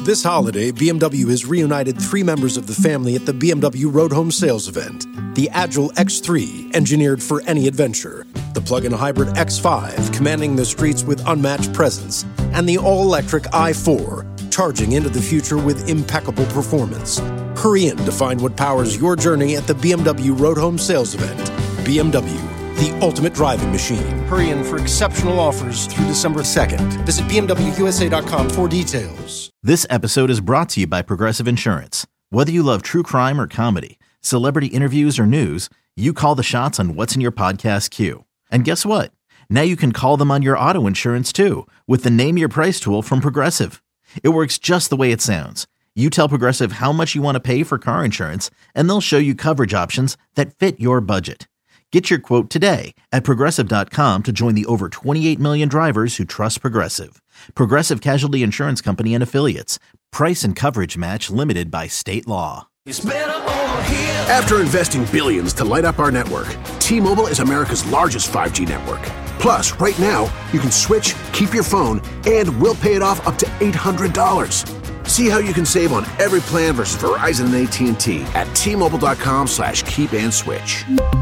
This holiday, BMW has reunited 3 members of the family at the BMW Road Home Sales event. The Agile X3, engineered for any adventure. The plug-in hybrid X5, commanding the streets with unmatched presence. And the all-electric i4, charging into the future with impeccable performance. Hurry in to find what powers your journey at the BMW Road Home Sales event. BMW, the ultimate driving machine. Hurry in for exceptional offers through December 2nd. Visit BMWUSA.com for details. This episode is brought to you by Progressive Insurance. Whether you love true crime or comedy, celebrity interviews or news, you call the shots on what's in your podcast queue. And guess what? Now you can call them on your auto insurance too with the Name Your Price tool from Progressive. It works just the way it sounds. You tell Progressive how much you want to pay for car insurance, and they'll show you coverage options that fit your budget. Get your quote today at Progressive.com to join the over 28 million drivers who trust Progressive. Progressive Casualty Insurance Company and Affiliates. Price and coverage match limited by state law. After investing billions to light up our network, T-Mobile is America's largest 5G network. Plus, right now, you can switch, keep your phone, and we'll pay it off up to $800. See how you can save on every plan versus Verizon and AT&T at T-Mobile.com/keep-and-switch.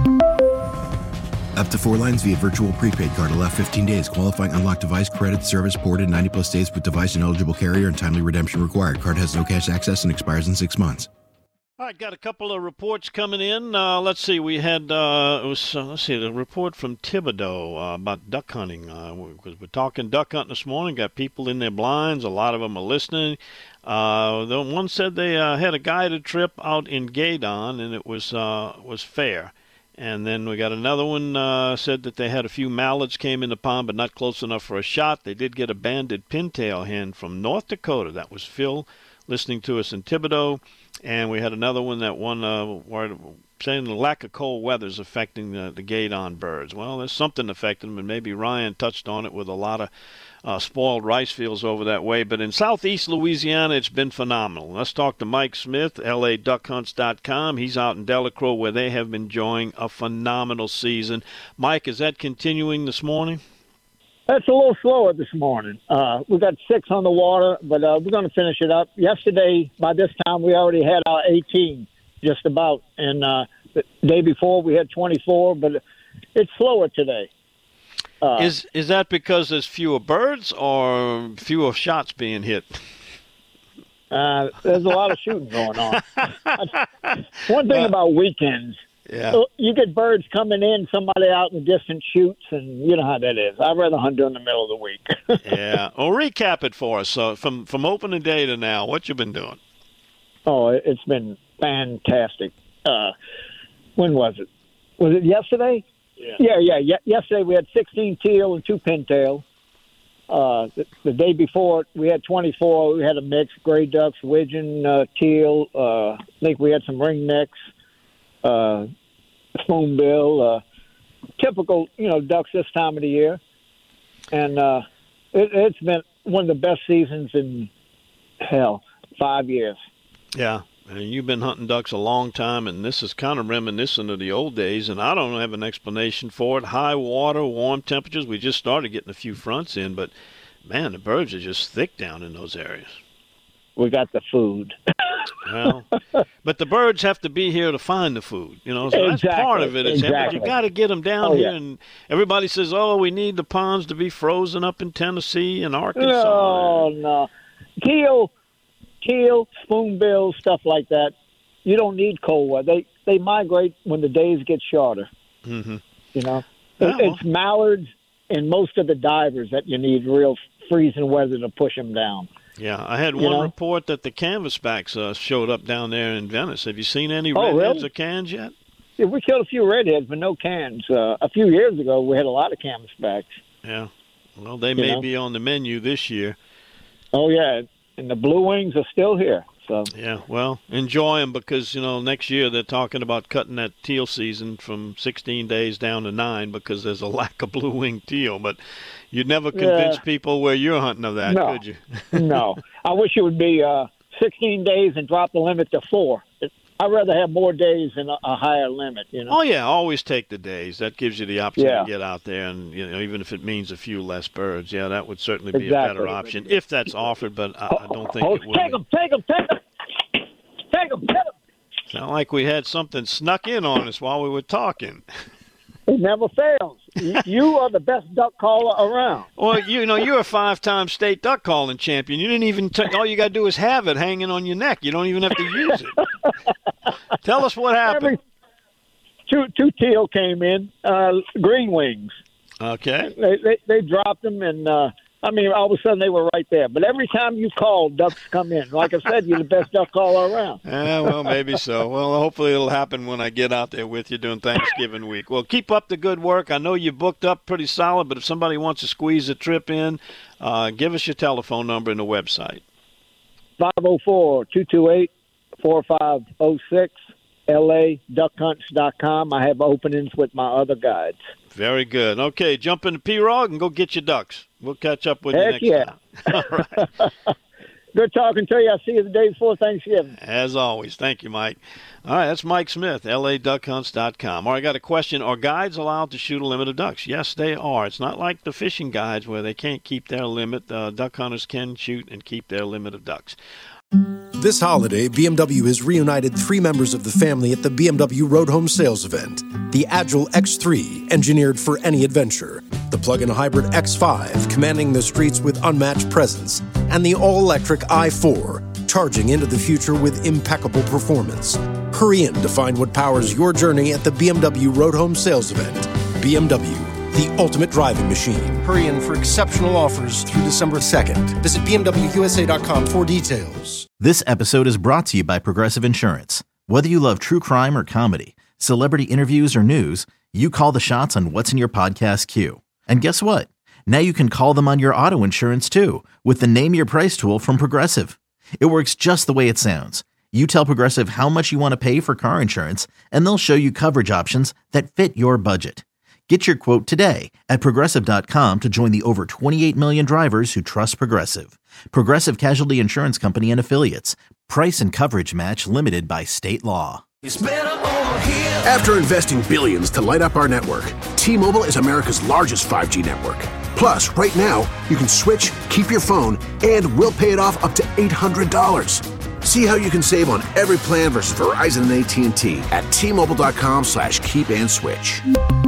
Up to 4 lines via virtual prepaid card. Allow 15 days. Qualifying unlocked device credit service ported 90-plus days with device and eligible carrier and timely redemption required. Card has no cash access and expires in 6 months. All right, got a couple of reports coming in. Let's see. We had the report from Thibodaux about duck hunting. Because we're talking duck hunting this morning. Got people in their blinds. A lot of them are listening. The one said they had a guided trip out in Gaydon, and it was fair. And then we got another one said that they had a few mallards came in the pond, but not close enough for a shot. They did get a banded pintail hen from North Dakota. That was Phil listening to us in Thibodaux. And we had another one that saying the lack of cold weather is affecting the Gaydon birds. Well, there's something affecting them, and maybe Ryan touched on it with a lot of spoiled rice fields over that way. But in southeast Louisiana, it's been phenomenal. Let's talk to Mike Smith, LADuckHunts.com. He's out in Delacroix where they have been enjoying a phenomenal season. Mike, is that continuing this morning? It's a little slower this morning. We got 6 on the water, but we're going to finish it up. Yesterday, by this time, we already had our 18, just about. And the day before, we had 24, but it's slower today. Is that because there's fewer birds or fewer shots being hit? There's a lot of shooting going on. One thing about weekends, you get birds coming in, somebody out in the distance shoots, and you know how that is. I'd rather hunt during the middle of the week. Yeah. Well, recap it for us. So from opening day to now, what you been doing? Oh, it's been fantastic. When was it? Was it yesterday? Yeah. Yesterday we had 16 teal and 2 pintail. The day before we had 24. We had a mix: gray ducks, widgeon, teal. I think we had some ringnecks, spoonbill, typical, ducks this time of the year. And it's been one of the best seasons in 5 years. Yeah. And you've been hunting ducks a long time, and this is kind of reminiscent of the old days, and I don't have an explanation for it. High water, warm temperatures. We just started getting a few fronts in, but, man, the birds are just thick down in those areas. We got the food. Well, but the birds have to be here to find the food, so that's part of it. But you got to get them down here, and everybody says, we need the ponds to be frozen up in Tennessee and Arkansas. No. Teal, spoonbill, stuff like that. You don't need cold weather. They migrate when the days get shorter. Mm-hmm. It's mallards and most of the divers that you need real freezing weather to push them down. Yeah, I had one report that the canvasbacks showed up down there in Venice. Have you seen any redheads or cans yet? Yeah, we killed a few redheads, but no cans. A few years ago, we had a lot of canvasbacks. Yeah. Well, they may be on the menu this year. Oh, yeah. And the blue wings are still here. So yeah, well, enjoy them because, next year they're talking about cutting that teal season from 16 days down to 9 because there's a lack of blue-winged teal. But you'd never convince people where you're hunting of that, could you? No. I wish it would be 16 days and drop the limit to 4. I'd rather have more days and a higher limit, Oh, yeah, always take the days. That gives you the opportunity to get out there and, even if it means a few less birds, that would certainly be a better option if that's offered, but I don't think it would. Take them. Sound like we had something snuck in on us while we were talking. It never fails. You are the best duck caller around. Well, you're a 5-time state duck calling champion. You didn't even all you got to do is have it hanging on your neck. You don't even have to use it. Tell us what happened. Two teal came in, green wings. Okay. They dropped them, and all of a sudden they were right there. But every time you call, ducks come in. Like I said, you're the best duck caller around. Yeah, well, maybe so. Well, hopefully it'll happen when I get out there with you during Thanksgiving week. Well, keep up the good work. I know you booked up pretty solid, but if somebody wants to squeeze a trip in, give us your telephone number and the website. 504-228-4506, LADuckHunts.com. I have openings with my other guides. Very good. Okay, jump into P-Rog and go get your ducks. We'll catch up with you next time. All right. Good talking to you. I'll see you the day before Thanksgiving. As always. Thank you, Mike. All right, that's Mike Smith, LADuckHunts.com. All right, I got a question. Are guides allowed to shoot a limit of ducks? Yes, they are. It's not like the fishing guides where they can't keep their limit. Duck hunters can shoot and keep their limit of ducks. This holiday, BMW has reunited 3 members of the family at the BMW Road Home Sales Event. The Agile X3, engineered for any adventure. The plug-in hybrid X5, commanding the streets with unmatched presence. And the all-electric i4, charging into the future with impeccable performance. Hurry in to find what powers your journey at the BMW Road Home Sales Event. BMW, the ultimate driving machine. Hurry in for exceptional offers through December 2nd. Visit BMWUSA.com for details. This episode is brought to you by Progressive Insurance. Whether you love true crime or comedy, celebrity interviews or news, you call the shots on what's in your podcast queue. And guess what? Now you can call them on your auto insurance too with the Name Your Price tool from Progressive. It works just the way it sounds. You tell Progressive how much you want to pay for car insurance, and they'll show you coverage options that fit your budget. Get your quote today at Progressive.com to join the over 28 million drivers who trust Progressive. Progressive Casualty Insurance Company and Affiliates. Price and coverage match limited by state law. After investing billions to light up our network, T-Mobile is America's largest 5G network. Plus, right now, you can switch, keep your phone, and we'll pay it off up to $800. See how you can save on every plan versus Verizon and AT&T at T-Mobile.com/keep-and-switch.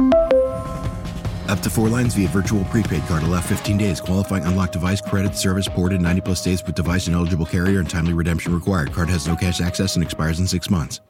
Up to 4 lines via virtual prepaid card. Allow 15 days. Qualifying unlocked device credit service ported 90-plus days with device and eligible carrier and timely redemption required. Card has no cash access and expires in 6 months.